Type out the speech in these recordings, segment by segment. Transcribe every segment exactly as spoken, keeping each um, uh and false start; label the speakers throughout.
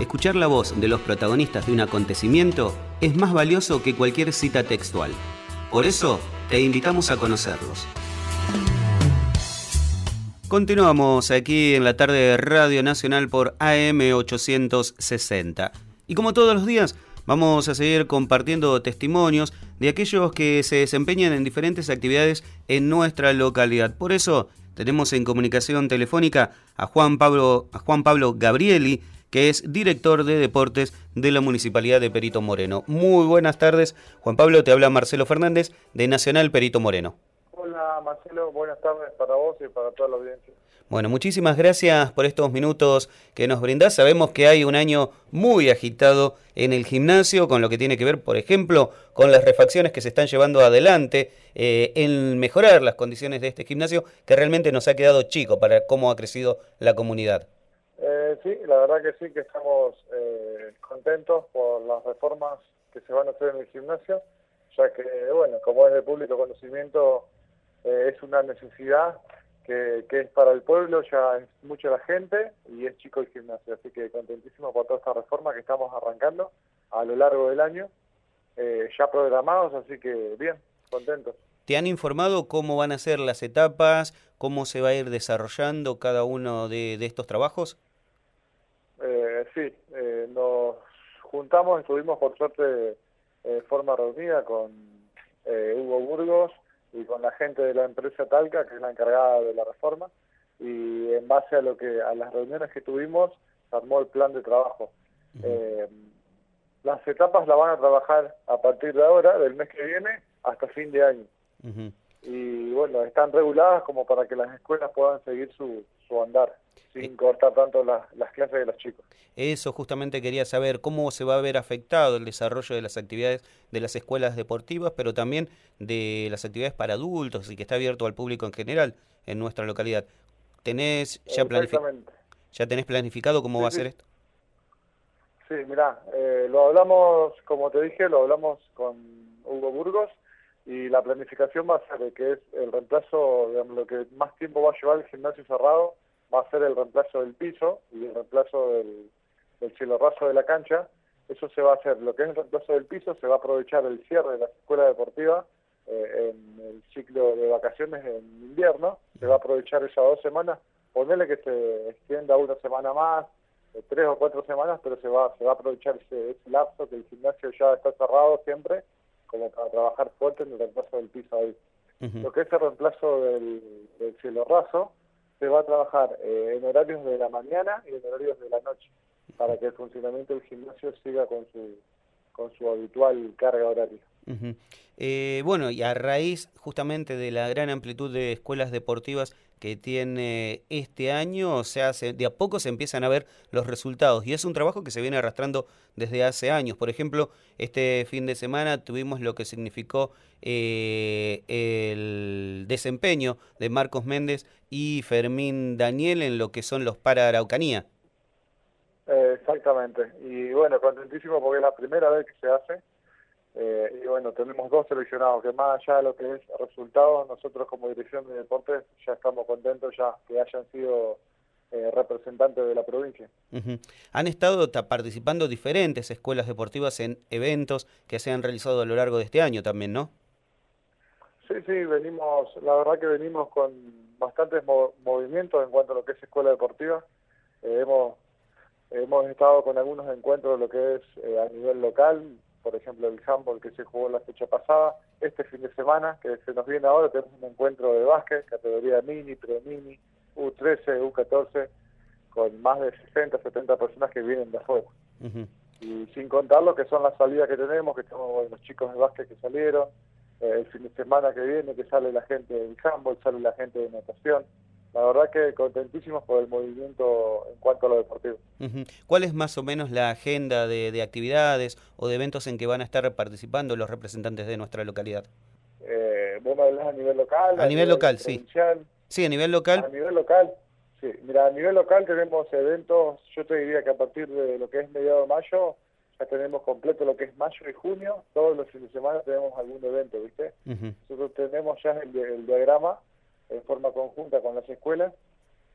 Speaker 1: escuchar la voz de los protagonistas de un acontecimiento es más valioso que cualquier cita textual. Por eso, te invitamos a conocerlos. Continuamos aquí en la tarde de Radio Nacional por A M ochocientos sesenta. Y como todos los días, vamos a seguir compartiendo testimonios de aquellos que se desempeñan en diferentes actividades en nuestra localidad. Por eso, tenemos en comunicación telefónica a Juan Pablo, a Juan Pablo Gabrieli, que es director de deportes de la Municipalidad de Perito Moreno. Muy buenas tardes, Juan Pablo, te habla Marcelo Fernández de Nacional Perito Moreno.
Speaker 2: Hola Marcelo, buenas tardes para vos y para toda la audiencia.
Speaker 1: Bueno, muchísimas gracias por estos minutos que nos brindás. Sabemos que hay un año muy agitado en el gimnasio con lo que tiene que ver, por ejemplo, con las refacciones que se están llevando adelante eh, en mejorar las condiciones de este gimnasio que realmente nos ha quedado chico para cómo ha crecido la comunidad.
Speaker 2: Eh, sí, la verdad que sí, que estamos eh, contentos por las reformas que se van a hacer en el gimnasio, ya que, bueno, como es de público conocimiento, eh, es una necesidad que, que es para el pueblo, ya es mucha la gente y es chico el gimnasio, así que contentísimo por toda esta reforma que estamos arrancando a lo largo del año, eh, ya programados, así que bien, contentos.
Speaker 1: ¿Te han informado cómo van a ser las etapas, cómo se va a ir desarrollando cada uno de, de estos trabajos?
Speaker 2: Eh, sí, eh, nos juntamos, estuvimos por suerte de eh, forma reunida con eh, Hugo Burgos y con la gente de la empresa Talca, que es la encargada de la reforma, y en base a lo que a las reuniones que tuvimos, se armó el plan de trabajo. Uh-huh. eh, las etapas las van a trabajar a partir de ahora, del mes que viene, hasta fin de año. Uh-huh. Y bueno, están reguladas como para que las escuelas puedan seguir su, su andar, sin eh. cortar tanto las, las clases de los chicos.
Speaker 1: Eso justamente quería saber, cómo se va a ver afectado el desarrollo de las actividades de las escuelas deportivas, pero también de las actividades para adultos y que está abierto al público en general en nuestra localidad. ¿Tenés ya, planific- ya tenés planificado cómo
Speaker 2: sí,
Speaker 1: va a
Speaker 2: sí.
Speaker 1: ser esto?
Speaker 2: Sí, mirá, eh, lo hablamos, como te dije, lo hablamos con Hugo Burgos, y la planificación va a ser de que es el reemplazo, digamos, lo que más tiempo va a llevar el gimnasio cerrado, va a ser el reemplazo del piso y el reemplazo del, del cielo raso de la cancha. Eso se va a hacer, lo que es el reemplazo del piso, se va a aprovechar el cierre de la escuela deportiva eh, en el ciclo de vacaciones en invierno, se va a aprovechar esas dos semanas, ponerle que se extienda una semana más, eh, tres o cuatro semanas, pero se va, se va a aprovechar ese, ese lapso que el gimnasio ya está cerrado siempre, como para trabajar fuerte en el reemplazo del piso ahí. Uh-huh. Lo que es el reemplazo del, del cielo raso, se va a trabajar eh, en horarios de la mañana y en horarios de la noche, para que el funcionamiento del gimnasio siga con su, con su habitual carga horaria.
Speaker 1: Uh-huh. Eh, bueno, y a raíz justamente de la gran amplitud de escuelas deportivas que tiene este año, o sea, se, de a poco se empiezan a ver los resultados, y es un trabajo que se viene arrastrando desde hace años. Por ejemplo, este fin de semana tuvimos lo que significó eh, el desempeño de Marcos Méndez y Fermín Daniel en lo que son los para Araucanía.
Speaker 2: Eh, exactamente, y bueno, contentísimo porque es la primera vez que se hace. Eh, y bueno, tenemos dos seleccionados que más allá de lo que es resultados, nosotros como dirección de deportes ya estamos contentos ya que hayan sido eh, representantes de la provincia.
Speaker 1: Uh-huh. Han estado participando diferentes escuelas deportivas en eventos que se han realizado a lo largo de este año también, ¿no?
Speaker 2: Sí, sí, venimos, la verdad que venimos con bastantes mo- movimientos en cuanto a lo que es escuela deportiva. Eh, hemos, hemos estado con algunos encuentros de lo que es eh, a nivel local, por ejemplo el handball que se jugó la fecha pasada. Este fin de semana, que se nos viene ahora, tenemos un encuentro de básquet, categoría mini, pre-mini, U trece, U catorce, con más de sesenta, setenta personas que vienen de afuera. Uh-huh. Y sin contar lo que son las salidas que tenemos, que tenemos bueno, los chicos de básquet que salieron, eh, el fin de semana que viene que sale la gente del handball, sale la gente de natación. La verdad que contentísimos por el movimiento en cuanto a lo deportivo.
Speaker 1: Uh-huh. ¿Cuál es más o menos la agenda de, de actividades o de eventos en que van a estar participando los representantes de nuestra localidad?
Speaker 2: Eh, ¿Vos me hablas a nivel local?
Speaker 1: A, a nivel, nivel local,
Speaker 2: provincial?
Speaker 1: sí. Sí, a nivel local.
Speaker 2: A nivel local, sí. Mira, a nivel local tenemos eventos, yo te diría que a partir de lo que es mediado de mayo, ya tenemos completo lo que es mayo y junio, todos los fines de semana tenemos algún evento, ¿viste? Uh-huh. Nosotros tenemos ya el, el diagrama en forma conjunta con las escuelas,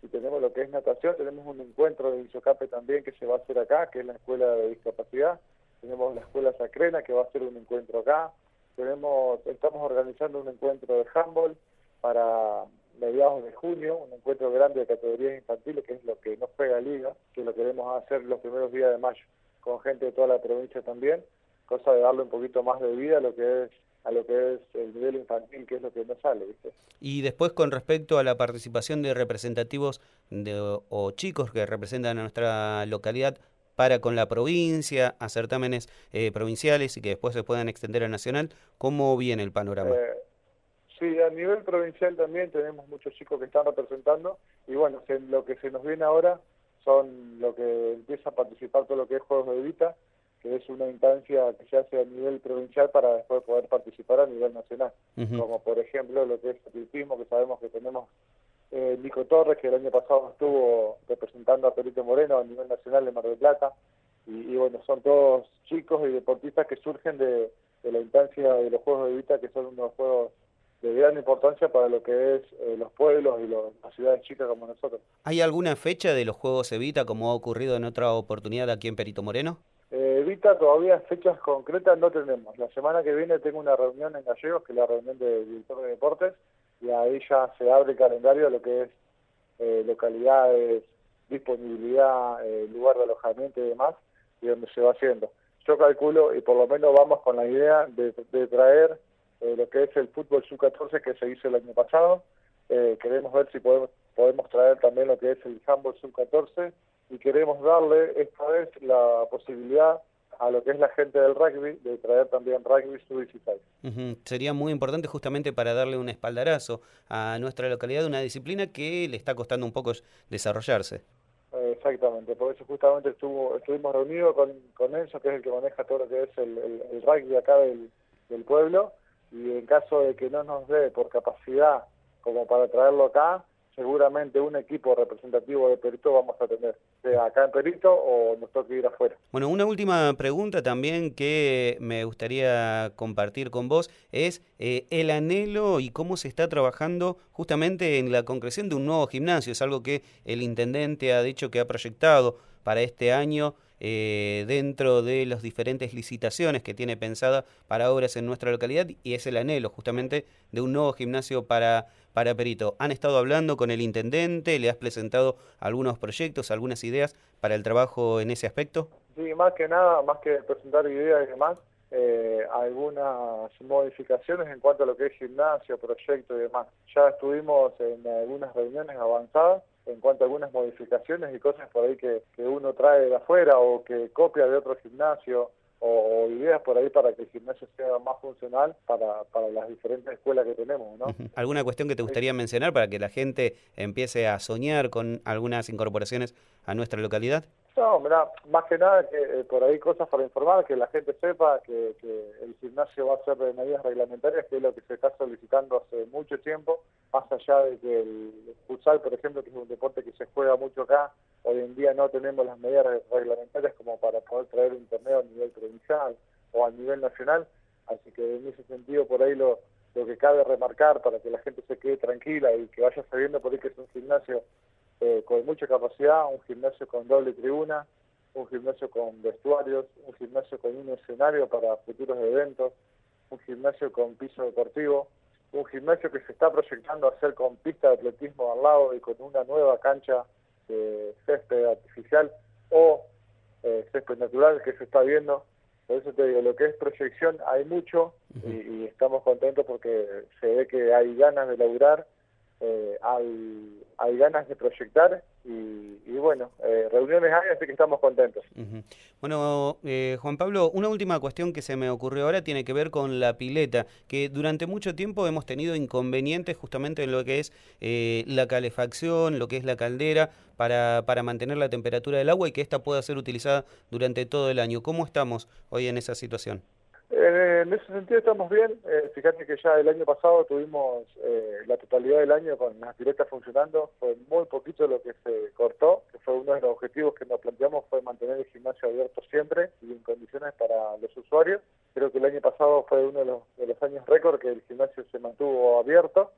Speaker 2: y tenemos lo que es natación, tenemos un encuentro de Isocape también que se va a hacer acá, que es la Escuela de Discapacidad, tenemos la Escuela Sacrena que va a hacer un encuentro acá, tenemos estamos organizando un encuentro de handball para mediados de junio, un encuentro grande de categorías infantiles, que es lo que no juega Liga, que lo queremos hacer los primeros días de mayo, con gente de toda la provincia también, cosa de darle un poquito más de vida a lo que es a lo que es el nivel infantil, que es lo que no sale, ¿viste?
Speaker 1: Y después, con respecto a la participación de representativos de, o chicos que representan a nuestra localidad para con la provincia, a certámenes eh, provinciales y que después se puedan extender a nacional, ¿cómo viene el panorama?
Speaker 2: Eh, sí, a nivel provincial también tenemos muchos chicos que están representando, y bueno, se, lo que se nos viene ahora son lo que empieza a participar todo lo que es Juegos de Evita, que es una instancia que se hace a nivel provincial para después poder participar a nivel nacional, uh-huh. Como por ejemplo lo que es atletismo, que sabemos que tenemos eh, Nico Torres, que el año pasado estuvo representando a Perito Moreno a nivel nacional de Mar del Plata, y, y bueno, son todos chicos y deportistas que surgen de, de la instancia de los Juegos de Evita, que son unos juegos de gran importancia para lo que es eh, los pueblos y los, las ciudades chicas como nosotros.
Speaker 1: ¿Hay alguna fecha de los Juegos Evita, como ha ocurrido en otra oportunidad aquí en Perito Moreno?
Speaker 2: Eh, Evita todavía fechas concretas no tenemos. La semana que viene tengo una reunión en Gallegos, que es la reunión del director de deportes, y ahí ya se abre el calendario de lo que es eh, localidades, disponibilidad, eh, lugar de alojamiento y demás, y donde se va haciendo. Yo calculo, y por lo menos vamos con la idea de, de traer eh, lo que es el fútbol sub catorce que se hizo el año pasado. Eh, queremos ver si podemos, podemos traer también lo que es el handball sub catorce, y queremos darle esta vez la posibilidad a lo que es la gente del rugby de traer también rugby sub dieciséis.
Speaker 1: Uh-huh. Sería muy importante justamente para darle un espaldarazo a nuestra localidad, una disciplina que le está costando un poco desarrollarse.
Speaker 2: Eh, exactamente, por eso justamente estuvo, estuvimos reunidos con, con Enzo, que es el que maneja todo lo que es el, el, el rugby acá del, del pueblo, y en caso de que no nos dé por capacidad como para traerlo acá, seguramente un equipo representativo de Perito vamos a tener, sea acá en Perito o nos toque ir afuera.
Speaker 1: Bueno, una última pregunta también que me gustaría compartir con vos es eh, el anhelo y cómo se está trabajando justamente en la concreción de un nuevo gimnasio. Es algo que el intendente ha dicho que ha proyectado para este año eh, dentro de las diferentes licitaciones que tiene pensada para obras en nuestra localidad, y es el anhelo justamente de un nuevo gimnasio para, para Perito. ¿Han estado hablando con el intendente? ¿Le has presentado algunos proyectos, algunas ideas para el trabajo en ese aspecto?
Speaker 2: Sí, más que nada, más que presentar ideas y demás, eh, algunas modificaciones en cuanto a lo que es gimnasio, proyecto y demás. Ya estuvimos en algunas reuniones avanzadas en cuanto a algunas modificaciones y cosas por ahí que, que uno trae de afuera o que copia de otro gimnasio, o, o ideas por ahí para que el gimnasio sea más funcional para, para las diferentes escuelas que tenemos, ¿no?
Speaker 1: ¿Alguna cuestión que te gustaría sí. mencionar para que la gente empiece a soñar con algunas incorporaciones a nuestra localidad?
Speaker 2: No, mirá, más que nada que eh, por ahí cosas para informar, que la gente sepa que, que el gimnasio va a ser de medidas reglamentarias, que es lo que se está solicitando hace mucho tiempo, más allá de que el futsal, por ejemplo, que es un deporte que se juega mucho acá, hoy en día no tenemos las medidas reglamentarias como para poder traer un torneo a nivel provincial o a nivel nacional, así que en ese sentido por ahí lo, lo que cabe remarcar para que la gente se quede tranquila y que vaya sabiendo por ahí que es un gimnasio Eh, con mucha capacidad, un gimnasio con doble tribuna, un gimnasio con vestuarios, un gimnasio con un escenario para futuros eventos, un gimnasio con piso deportivo, un gimnasio que se está proyectando a hacer con pista de atletismo al lado y con una nueva cancha de césped artificial o eh, césped natural que se está viendo. Por eso te digo, lo que es proyección hay mucho y, y estamos contentos porque se ve que hay ganas de laburar. Eh, hay, hay ganas de proyectar y, y bueno, eh, reuniones hay, así que estamos contentos.
Speaker 1: Uh-huh. Bueno, eh, Juan Pablo, una última cuestión que se me ocurrió ahora tiene que ver con la pileta, que durante mucho tiempo hemos tenido inconvenientes justamente en lo que es eh, la calefacción, lo que es la caldera, para, para mantener la temperatura del agua y que ésta pueda ser utilizada durante todo el año. ¿Cómo estamos hoy en esa situación?
Speaker 2: Eh, en ese sentido estamos bien. Eh, fíjate que ya el año pasado tuvimos eh, la totalidad del año con las piletas funcionando. Fue muy poquito lo que se cortó, que fue uno de los objetivos que nos planteamos, fue mantener el gimnasio abierto siempre y en condiciones para los usuarios. Creo que el año pasado fue uno de los, de los años récord que el gimnasio se mantuvo abierto. Más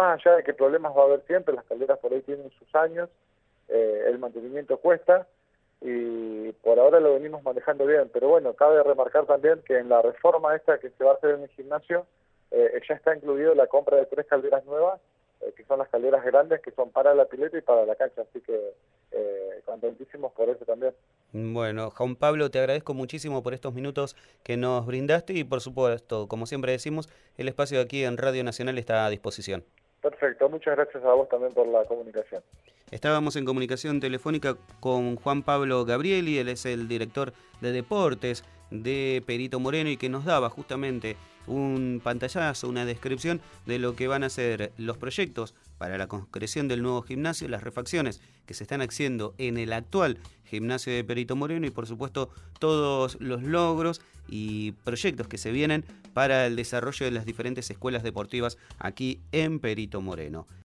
Speaker 2: más allá de que problemas va a haber siempre, las calderas por ahí tienen sus años, eh, el mantenimiento cuesta, y por ahora lo venimos manejando bien, pero bueno, cabe remarcar también que en la reforma esta que se va a hacer en el gimnasio, eh, ya está incluido la compra de tres calderas nuevas, eh, que son las calderas grandes, que son para la pileta y para la cancha, así que eh, contentísimos por eso también.
Speaker 1: Bueno, Juan Pablo, te agradezco muchísimo por estos minutos que nos brindaste y por supuesto, como siempre decimos, el espacio aquí en Radio Nacional está a disposición.
Speaker 2: Perfecto, muchas gracias a vos también por la comunicación.
Speaker 1: Estábamos en comunicación telefónica con Juan Pablo Gabrieli, él es el director de deportes de Perito Moreno y que nos daba justamente un pantallazo, una descripción de lo que van a ser los proyectos para la concreción del nuevo gimnasio, las refacciones que se están haciendo en el actual gimnasio de Perito Moreno y por supuesto todos los logros y proyectos que se vienen para el desarrollo de las diferentes escuelas deportivas aquí en Perito Moreno.